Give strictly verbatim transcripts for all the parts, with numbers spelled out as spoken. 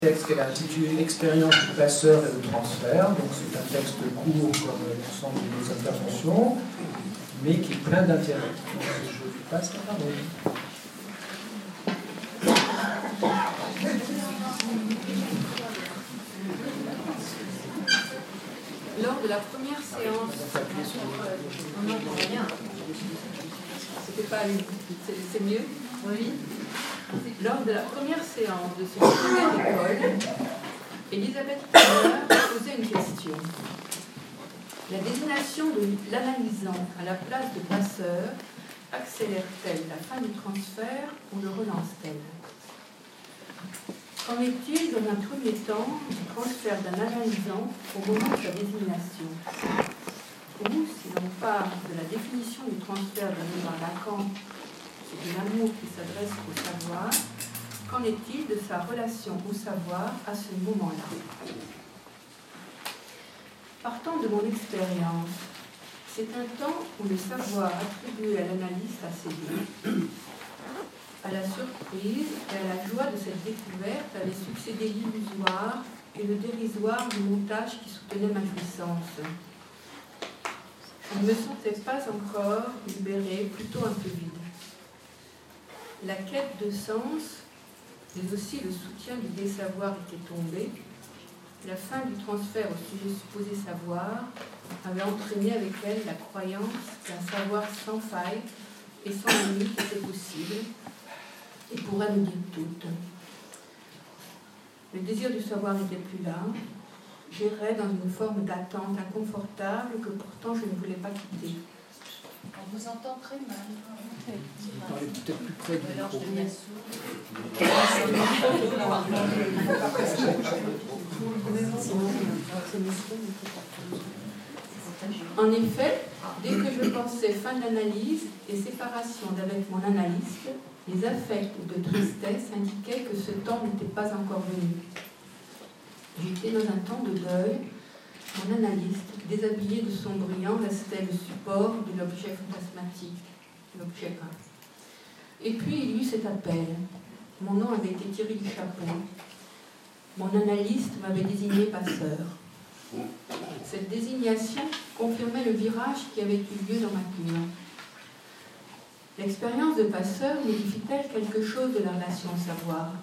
Texte qu'elle a intitulé L'expérience du passeur et le transfert. Donc c'est un texte court comme l'ensemble de nos interventions, mais qui est plein d'intérêt. Donc je vous passe la parole. Lors de la première séance, on n'entend rien. C'était pas lui. C'est mieux? Oui. Lors de la première séance de ce première école, Elisabeth Keller posait une question. La désignation de l'analysant à la place de passeur accélère-t-elle la fin du transfert ou le relance-t-elle? Qu'en est-il dans un premier temps du transfert d'un analysant au moment de sa désignation? Ou, si l'on part de la définition du transfert donnée par Lacan, c'est de l'amour qui s'adresse au savoir, qu'en est-il de sa relation au savoir à ce moment-là? Partant de mon expérience, c'est un temps où le savoir attribué à l'analyste a cédé. À la surprise et à la joie de cette découverte avait succédé l'illusoire et le dérisoire du montage qui soutenait ma jouissance. Je ne me sentais pas encore libérée, plutôt un peu vide. La quête de sens, mais aussi le soutien du désavoir était tombé. La fin du transfert au sujet supposé savoir avait entraîné avec elle la croyance qu'un savoir sans faille et sans limite était possible et pourrait nous dire toutes. Le désir du savoir n'était plus là. J'errais dans une forme d'attente inconfortable que pourtant je ne voulais pas quitter. On vous entend très mal. Vous parlez peut-être plus près du Alors je micro. deviens sourde. En effet, dès que je pensais fin d'analyse et séparation d'avec mon analyste, les affects de tristesse indiquaient que ce temps n'était pas encore venu. J'étais dans un temps de deuil. Mon analyste, déshabillé de son brillant, restait le support de l'objet fantasmatique, l'objet un. Et puis il y eut cet appel. Mon nom avait été tiré du chapeau. Mon analyste m'avait désigné passeur. Cette désignation confirmait le virage qui avait eu lieu dans ma cure. L'expérience de passeur modifie-t-elle quelque chose de la relation au savoir?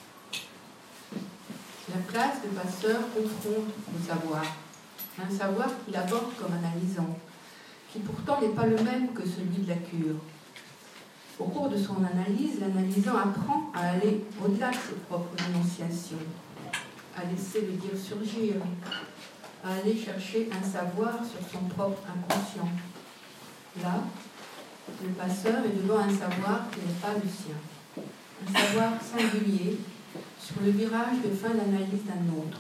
La place de passeur confronte le savoir. Un savoir qu'il aborde comme analysant, qui pourtant n'est pas le même que celui de la cure. Au cours de son analyse, l'analysant apprend à aller au-delà de ses propres énonciations, à laisser le dire surgir, à aller chercher un savoir sur son propre inconscient. Là, le passeur est devant un savoir qui n'est pas le sien, un savoir singulier sur le virage de fin d'analyse d'un autre.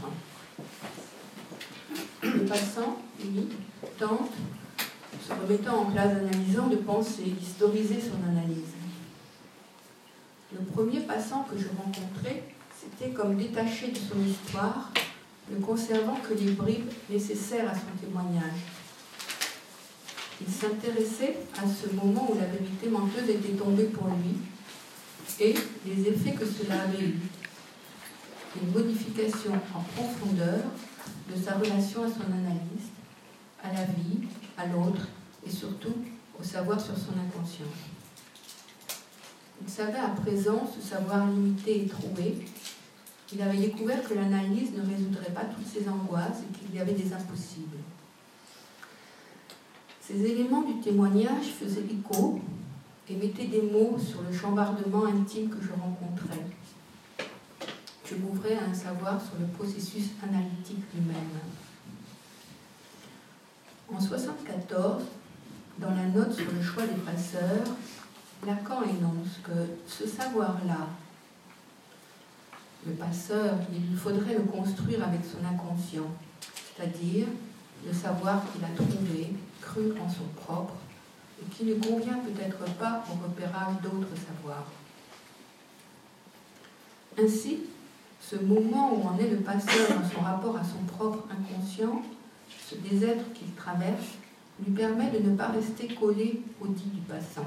Le passant, lui, tente, se remettant en place d'analysant, de penser, d'historiser son analyse. Le premier passant que je rencontrais, c'était comme détaché de son histoire, ne conservant que les bribes nécessaires à son témoignage. Il s'intéressait à ce moment où la vérité menteuse était tombée pour lui et les effets que cela avait eus. Une modification en profondeur de sa relation à son analyste, à la vie, à l'autre et surtout au savoir sur son inconscient. Il savait à présent ce savoir limité et troué. Il avait découvert que l'analyse ne résoudrait pas toutes ses angoisses et qu'il y avait des impossibles. Ces éléments du témoignage faisaient écho et mettaient des mots sur le chambardement intime que je rencontrais. Je m'ouvrais à un savoir sur le processus analytique lui-même. En mille neuf cent soixante-quatorze, dans la note sur le choix des passeurs, Lacan énonce que ce savoir-là, le passeur, il lui faudrait le construire avec son inconscient, c'est-à-dire le savoir qu'il a trouvé, cru en son propre, et qui ne convient peut-être pas au repérage d'autres savoirs. Ainsi, ce moment où en est le passeur dans son rapport à son propre inconscient, ce désêtre qu'il traverse, lui permet de ne pas rester collé au dit du passant.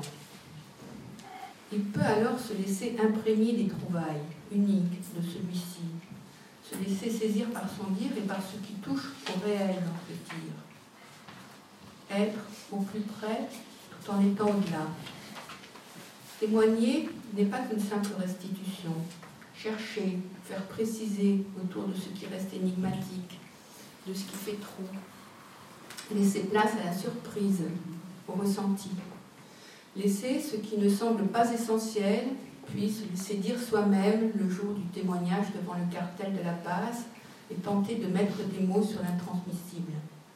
Il peut alors se laisser imprégner des trouvailles uniques de celui-ci, se laisser saisir par son dire et par ce qui touche au réel dans ce dire. Être au plus près tout en étant au-delà. Témoigner n'est pas qu'une simple restitution. Chercher, faire préciser autour de ce qui reste énigmatique, de ce qui fait trou. Laisser place à la surprise, au ressenti. Laisser ce qui ne semble pas essentiel, puis se laisser dire soi-même le jour du témoignage devant le cartel de la passe et tenter de mettre des mots sur l'intransmissible.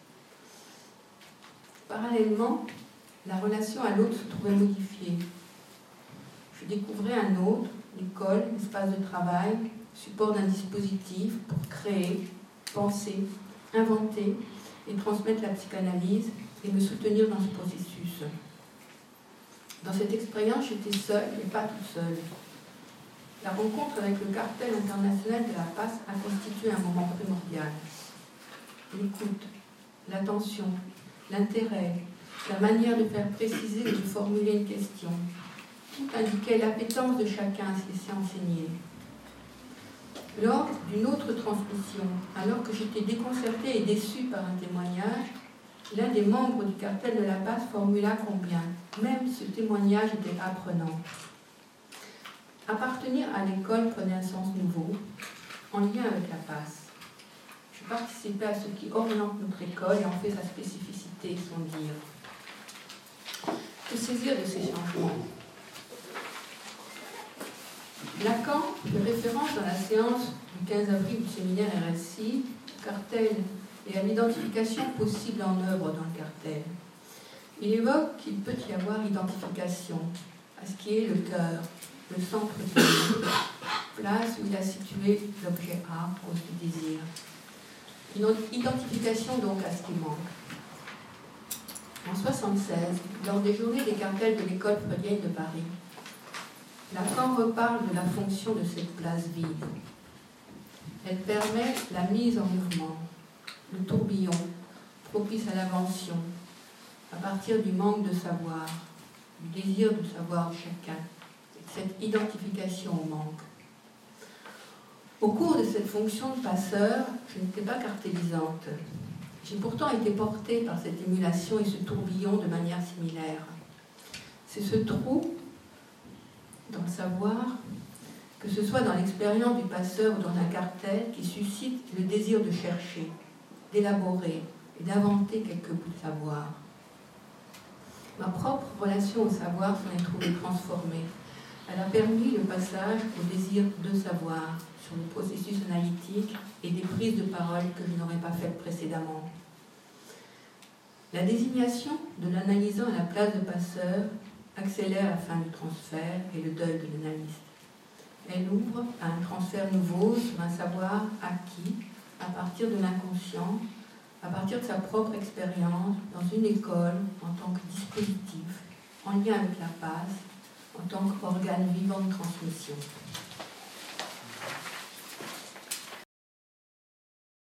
Parallèlement, la relation à l'autre se trouvait modifiée. Je découvrais un autre, l'école, l'espace de travail, support d'un dispositif pour créer, penser, inventer et transmettre la psychanalyse et me soutenir dans ce processus. Dans cette expérience, j'étais seule, mais pas toute seule. La rencontre avec le cartel international de la passe a constitué un moment primordial. L'écoute, l'attention, l'intérêt, la manière de faire préciser et de formuler une question, tout indiquait l'appétence de chacun à se laisser enseigner. Lors d'une autre transmission, alors que j'étais déconcertée et déçue par un témoignage, l'un des membres du cartel de la passe formula combien même ce témoignage était apprenant. Appartenir à l'école prenait un sens nouveau, en lien avec la passe. Je participais à ce qui oriente notre école et en fait sa spécificité et son dire. Que saisir de ces changements? Lacan fait référence dans la séance du quinze avril du séminaire R S I, cartel et à l'identification possible en œuvre dans le cartel. Il évoque qu'il peut y avoir identification à ce qui est le cœur, le centre du monde, place où il a situé l'objet A, cause du désir. Une identification donc à ce qui manque. En mille neuf cent soixante-seize, lors des journées des cartels de l'école freudienne de Paris, Lacan reparle de la fonction de cette place vide. Elle permet la mise en mouvement, le tourbillon, propice à l'invention, à partir du manque de savoir, du désir de savoir de chacun, et de cette identification au manque. Au cours de cette fonction de passeur, je n'étais pas cartélisante. J'ai pourtant été portée par cette émulation et ce tourbillon de manière similaire. C'est ce trou dans le savoir, que ce soit dans l'expérience du passeur ou dans un cartel, qui suscite le désir de chercher, d'élaborer et d'inventer quelques bouts de savoir. Ma propre relation au savoir s'en est trouvée transformée. Elle a permis le passage au désir de savoir sur le processus analytique et des prises de parole que je n'aurais pas faites précédemment. La désignation de l'analysant à la place de passeur accélère la fin du transfert et le deuil de l'analyste. Elle ouvre à un transfert nouveau sur un savoir acquis à partir de l'inconscient, à partir de sa propre expérience, dans une école, en tant que dispositif, en lien avec la passe, en tant qu'organe vivant de transmission.